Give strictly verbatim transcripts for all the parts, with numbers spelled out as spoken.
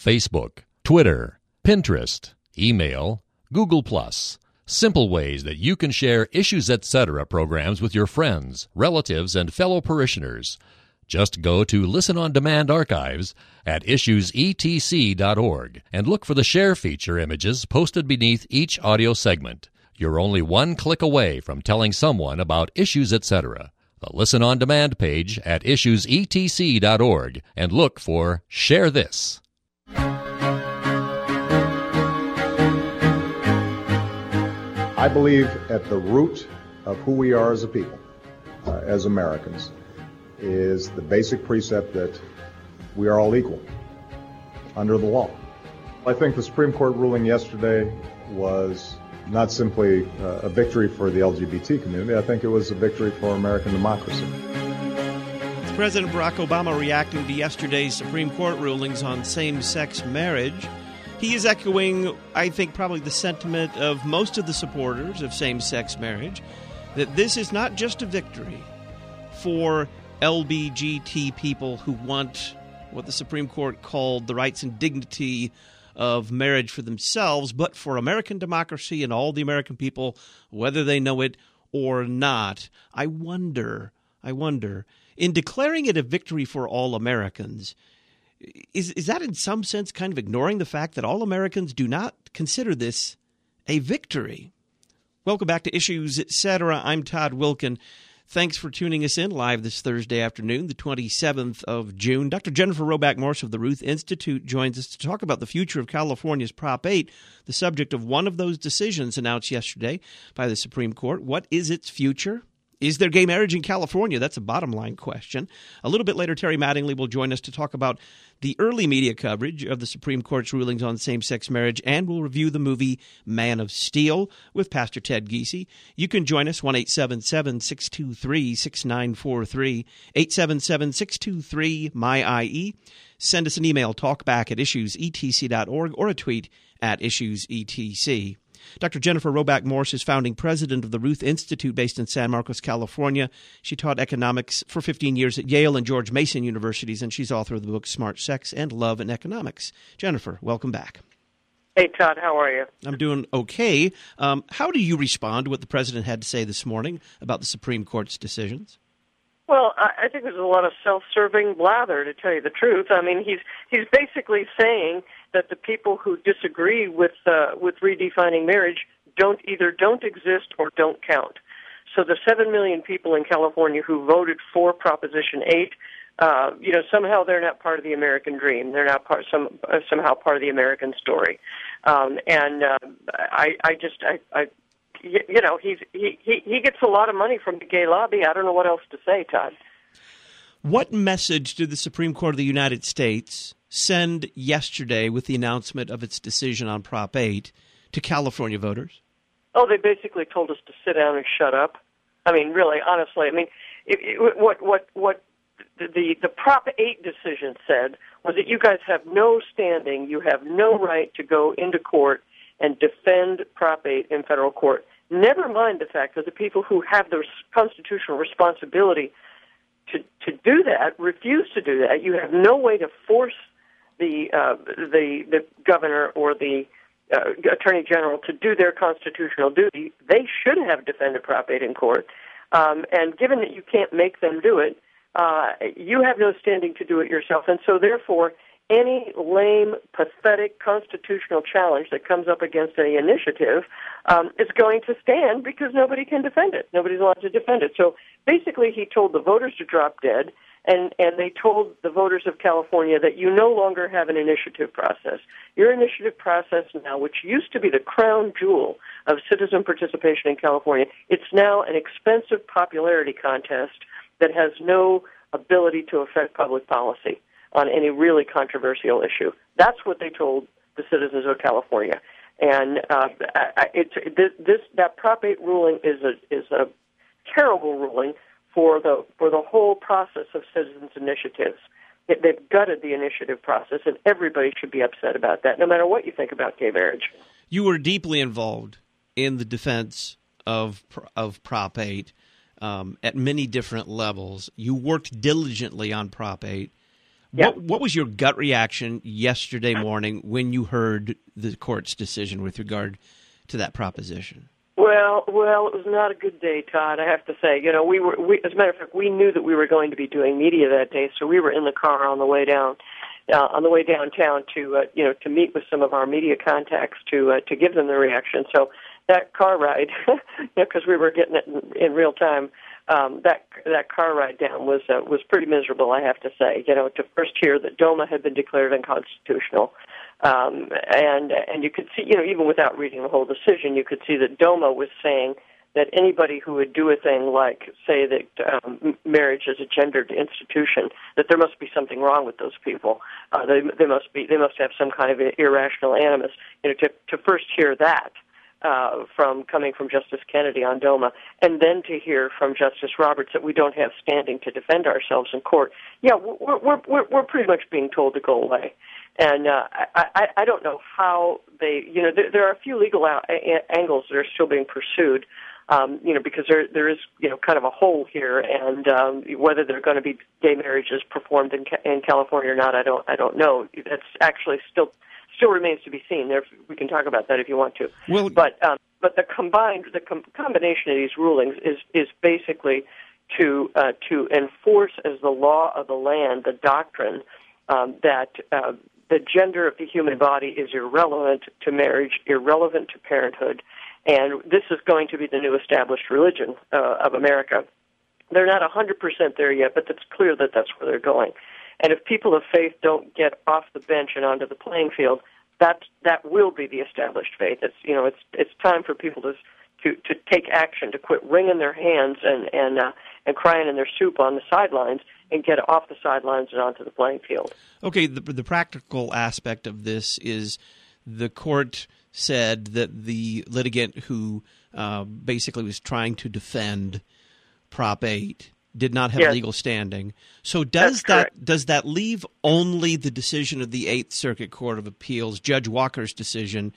Facebook, Twitter, Pinterest, email, Google Plus. Simple ways that you can share Issues Etc. programs with your friends, relatives, and fellow parishioners. Just go to Listen on Demand archives at issues e t c dot org and look for the share feature images posted beneath each audio segment. You're only one click away from telling someone about Issues Etc. The Listen on Demand page at issues e t c dot org and look for Share This. I believe at the root of who we are as a people, uh, as Americans, is the basic precept that we are all equal under the law. I think the Supreme Court ruling yesterday was not simply uh, a victory for the L G B T community. I think it was a victory for American democracy. President Barack Obama reacting to yesterday's Supreme Court rulings on same-sex marriage. He is echoing, I think, probably the sentiment of most of the supporters of same-sex marriage, that this is not just a victory for L B G T people who want what the Supreme Court called the rights and dignity of marriage for themselves, but for American democracy and all the American people, whether they know it or not. I wonder, I wonder, in declaring it a victory for all Americans, is is that in some sense kind of ignoring the fact that all Americans do not consider this a victory? Welcome back to Issues Etc. I'm Todd Wilkin. Thanks for tuning us in live this Thursday afternoon, the twenty-seventh of June. Doctor Jennifer Roback Morse of the Ruth Institute joins us to talk about the future of California's Prop eight, the subject of one of those decisions announced yesterday by the Supreme Court. What is its future? Is there gay marriage in California? That's a bottom line question. A little bit later, Terry Mattingly will join us to talk about the early media coverage of the Supreme Court's rulings on same-sex marriage, and we'll review the movie Man of Steel with Pastor Ted Giese. You can join us, one eight seven seven, six two three, six nine four three, eight seven seven, six two three, M Y I E. Send us an email, talkback at issues e t c dot org, or a tweet at issues e t c. Doctor Jennifer Roback Morse is founding president of the Ruth Institute based in San Marcos, California. She taught economics for fifteen years at Yale and George Mason universities, and she's author of the book Smart Sex and Love in Economics. Jennifer, welcome back. Hey, Todd, how are you? I'm doing okay. Um, how do you respond to what the president had to say this morning about the Supreme Court's decisions? Well, I think there's a lot of self-serving blather, to tell you the truth. I mean, he's he's basically saying that the people who disagree with uh, with redefining marriage don't either don't exist or don't count. So the seven million people in California who voted for Proposition eight, uh, you know, somehow they're not part of the American dream. They're not part some uh, somehow part of the American story. Um, and uh, I, I just I. I You know, he's, he, he he gets a lot of money from the gay lobby. I don't know what else to say, Todd. What message did the Supreme Court of the United States send yesterday with the announcement of its decision on Prop eight to California voters? Oh, they basically told us to sit down and shut up. I mean, really, honestly. I mean, it, it, what what what the the Prop eight decision said was that you guys have no standing, you have no right to go into court and defend Prop eight in federal court. Never mind the fact that the people who have the constitutional responsibility to to do that refuse to do that. You have no way to force the uh, the the governor or the uh, attorney general to do their constitutional duty. They should have defended Prop eight in court. Um, and given that you can't make them do it, uh, you have no standing to do it yourself. And so, therefore, any lame, pathetic constitutional challenge that comes up against any initiative um, is going to stand because nobody can defend it. Nobody's allowed to defend it. So basically he told the voters to drop dead, and, and they told the voters of California that you no longer have an initiative process. Your initiative process now, which used to be the crown jewel of citizen participation in California, it's now an expensive popularity contest that has no ability to affect public policy on any really controversial issue. That's what they told the citizens of California, and uh, it's this, this that Prop eight ruling is a is a terrible ruling for the for the whole process of citizens' initiatives. It, they've gutted the initiative process, and everybody should be upset about that, no matter what you think about gay marriage. You were deeply involved in the defense of of Prop eight um, at many different levels. You worked diligently on Prop eight. Yeah. What, what was your gut reaction yesterday morning when you heard the court's decision with regard to that proposition? Well, well, it was not a good day, Todd, I have to say. You know, we were, we, as a matter of fact, we knew that we were going to be doing media that day, so we were in the car on the way down, uh, on the way downtown to, uh, you know, to meet with some of our media contacts to, uh, to give them the reaction. So that car ride, you know, because we were getting it in, in real time, um, that that car ride down was uh, was pretty miserable, I have to say. You know, to first hear that DOMA had been declared unconstitutional. Um, and and you could see, you know, even without reading the whole decision, you could see that DOMA was saying that anybody who would do a thing like say that um, marriage is a gendered institution, that there must be something wrong with those people. Uh, they they must be they must have some kind of irrational animus. You know, to to first hear that uh, from coming from Justice Kennedy on DOMA, and then to hear from Justice Roberts that we don't have standing to defend ourselves in court. Yeah, we're we're we're, we're pretty much being told to go away. And uh, I, I, I don't know how they, you know, there, there are a few legal a- a- angles that are still being pursued, um, you know, because there there is, you know, kind of a hole here, and um, whether there are going to be gay marriages performed in, in California or not, I don't I don't know. That's actually still still remains to be seen. There, we can talk about that if you want to. Well, but um, but the combined the com- combination of these rulings is is basically to uh, to enforce as the law of the land the doctrine um, that. Uh, The gender of the human body is irrelevant to marriage, irrelevant to parenthood, and this is going to be the new established religion uh, of America. They're not one hundred percent there yet, but it's clear that that's where they're going. And if people of faith don't get off the bench and onto the playing field, that that will be the established faith. It's you know it's it's time for people to to, to take action, to quit wringing their hands and and uh, and crying in their soup on the sidelines, and get off the sidelines and onto the playing field. Okay, the, the practical aspect of this is the court said that the litigant who uh, basically was trying to defend Prop eight did not have yes. legal standing. So does That's that correct. does that leave only the decision of the Eighth Circuit Court of Appeals, Judge Walker's decision,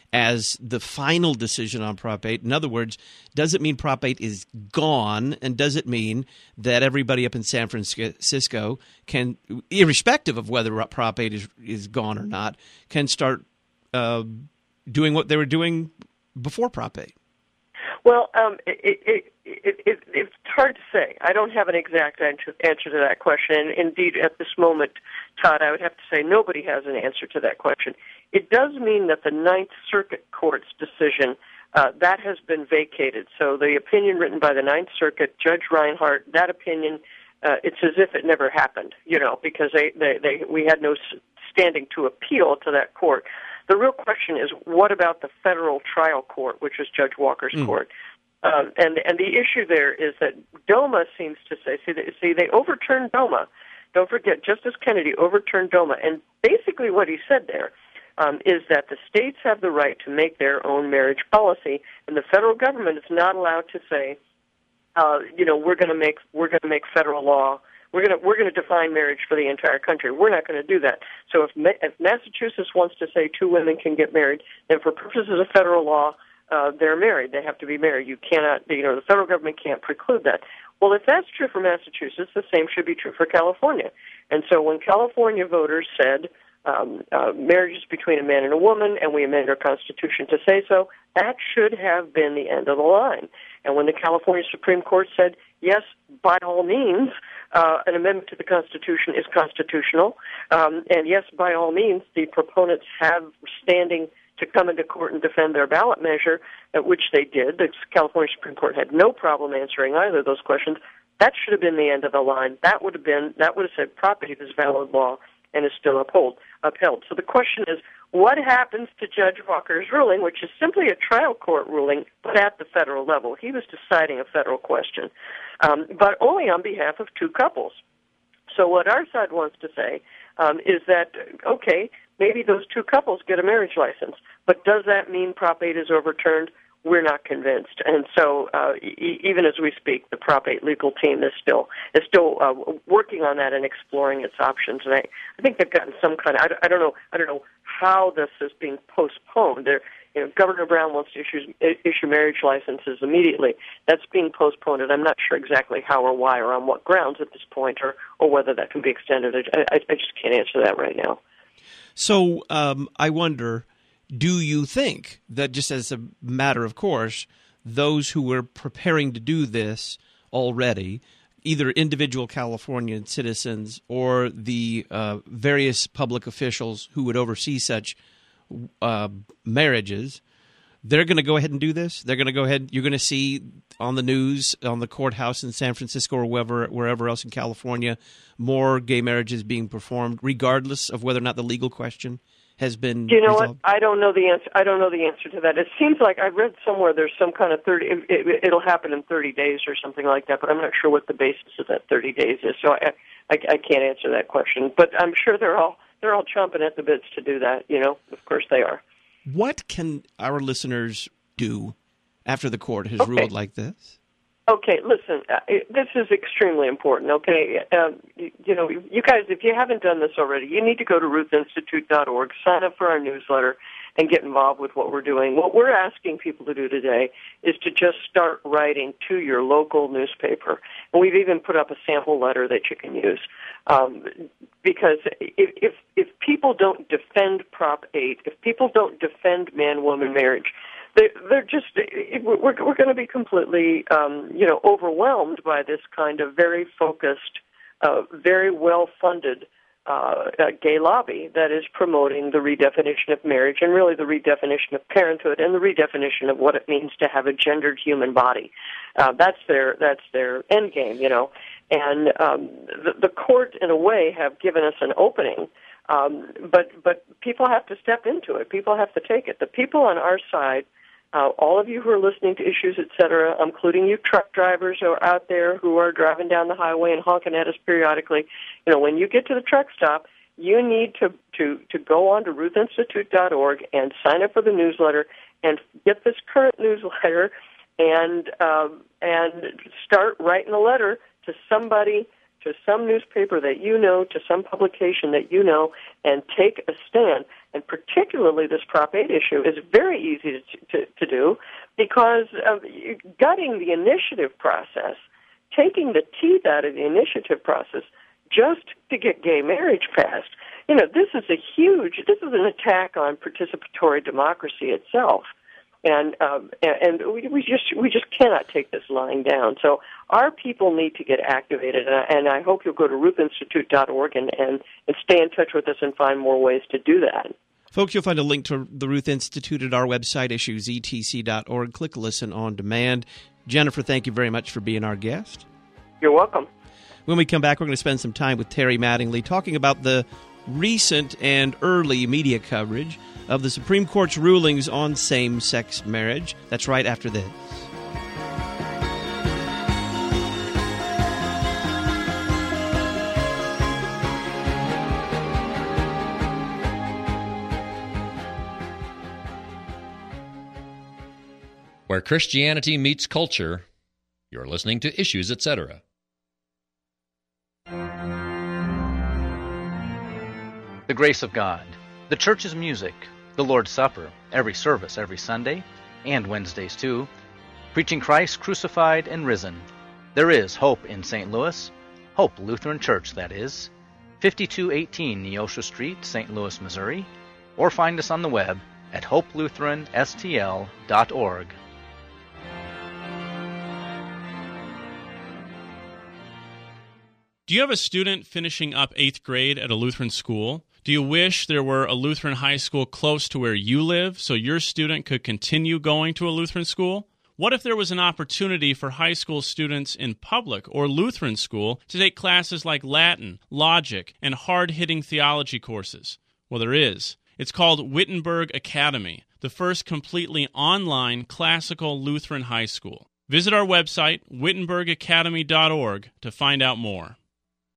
as the final decision on Prop eight? In other words, does it mean Prop eight is gone, and does it mean that everybody up in San Francisco can, irrespective of whether Prop eight is, is gone or not, can start uh, doing what they were doing before Prop eight? Well, um, it, it, it, it, it's hard to say. I don't have an exact answer, answer to that question. And indeed, at this moment, Todd, I would have to say nobody has an answer to that question. It does mean that the Ninth Circuit Court's decision, uh, that has been vacated. So the opinion written by the Ninth Circuit, Judge Reinhart, that opinion, uh, it's as if it never happened, you know, because they, they, they we had no standing to appeal to that court. The real question is, what about the federal trial court, which is Judge Walker's mm. court? Um, and and the issue there is that DOMA seems to say, see, they, see, they overturned DOMA. Don't forget, Justice Kennedy overturned DOMA, and basically what he said there um, is that the states have the right to make their own marriage policy, and the federal government is not allowed to say, uh, you know, we're going to make we're going to make federal law. We're going to we're going to define marriage for the entire country. We're not going to do that. So if if Massachusetts wants to say two women can get married, then for purposes of federal law, uh, they're married. They have to be married. You cannot, you know, the federal government can't preclude that. Well, if that's true for Massachusetts, the same should be true for California. And so when California voters said um, uh, marriage is between a man and a woman, and we amend our Constitution to say so, that should have been the end of the line. And when the California Supreme Court said, yes, by all means, uh, an amendment to the Constitution is constitutional, um, and yes, by all means, the proponents have standing to come into court and defend their ballot measure, uh, which they did. The California Supreme Court had no problem answering either of those questions. That should have been the end of the line. That would have been, that would have said Prop eight is valid law and is still uphold, upheld. So the question is, what happens to Judge Walker's ruling, which is simply a trial court ruling, but at the federal level? He was deciding a federal question, um, but only on behalf of two couples. So what our side wants to say um, is that, okay, maybe those two couples get a marriage license, but does that mean Prop eight is overturned? We're not convinced, and so uh, e- even as we speak, the Prop eight legal team is still is still uh, working on that and exploring its options. And I, I think they've gotten some kind of I, I don't know I don't know how this is being postponed. There, you know, Governor Brown wants to issue, issue marriage licenses immediately. That's being postponed, and I'm not sure exactly how or why or on what grounds at this point, or, or whether that can be extended. I, I, I just can't answer that right now. So um, I wonder, do you think that just as a matter of course, those who were preparing to do this already, either individual Californian citizens or the uh, various public officials who would oversee such uh, marriages, they're going to go ahead and do this? They're going to go ahead. You're going to see on the news, on the courthouse in San Francisco or wherever, wherever else in California, more gay marriages being performed, regardless of whether or not the legal question has been Do you know resolved? what? I don't know the answer. I don't know the answer to that. It seems like I read somewhere there's some kind of thirty. It, it, it'll happen in thirty days or something like that. But I'm not sure what the basis of that thirty days is. So I, I, I can't answer that question. But I'm sure they're all they're all chomping at the bits to do that. You know, of course they are. What can our listeners do after the court has Okay. ruled like this? Okay, listen, uh, this is extremely important, okay? Um, you, you know, you guys, if you haven't done this already, you need to go to ruth institute dot org, sign up for our newsletter, and get involved with what we're doing. What we're asking people to do today is to just start writing to your local newspaper. And we've even put up a sample letter that you can use. Um, because if, if, if people don't defend Prop eight, if people don't defend man-woman marriage, They, they're just, we're, we're going to be completely, um, you know, overwhelmed by this kind of very focused, uh, very well-funded uh, uh, gay lobby that is promoting the redefinition of marriage and really the redefinition of parenthood and the redefinition of what it means to have a gendered human body. Uh, that's their, that's their end game, you know. And um, the, the court, in a way, have given us an opening. Um, but, but people have to step into it. People have to take it. The people on our side, Uh, all of you who are listening to Issues, et cetera, including you truck drivers who are out there who are driving down the highway and honking at us periodically, you know, when you get to the truck stop, you need to, to, to go on to ruth institute dot org and sign up for the newsletter and get this current newsletter and um, and start writing a letter to somebody, to some newspaper that you know, to some publication that you know, and take a stand. And particularly this Prop eight issue is very easy to, to, to do because of gutting the initiative process, taking the teeth out of the initiative process just to get gay marriage passed. You know, this is a huge, this is an attack on participatory democracy itself. And um, and we, we just we just cannot take this lying down. So our people need to get activated, and I, and I hope you'll go to ruth institute dot org and, and, and stay in touch with us and find more ways to do that. Folks, you'll find a link to the Ruth Institute at our website, issues e t c dot org. Click Listen on Demand. Jennifer, thank you very much for being our guest. You're welcome. When we come back, we're going to spend some time with Terry Mattingly talking about the recent and early media coverage of the Supreme Court's rulings on same-sex marriage. That's right after this. Where Christianity meets culture, you're listening to Issues, et cetera. The grace of God, the church's music, the Lord's Supper, every service every Sunday, and Wednesdays too, preaching Christ crucified and risen. There is hope in Saint Louis, Hope Lutheran Church, that is, fifty-two eighteen Neosho Street, Saint Louis, Missouri, or find us on the web at hope lutheran s t l dot org. Do you have a student finishing up eighth grade at a Lutheran school? Do you wish there were a Lutheran high school close to where you live so your student could continue going to a Lutheran school? What if there was an opportunity for high school students in public or Lutheran school to take classes like Latin, logic, and hard-hitting theology courses? Well, there is. It's called Wittenberg Academy, the first completely online classical Lutheran high school. Visit our website, wittenberg academy dot org, to find out more.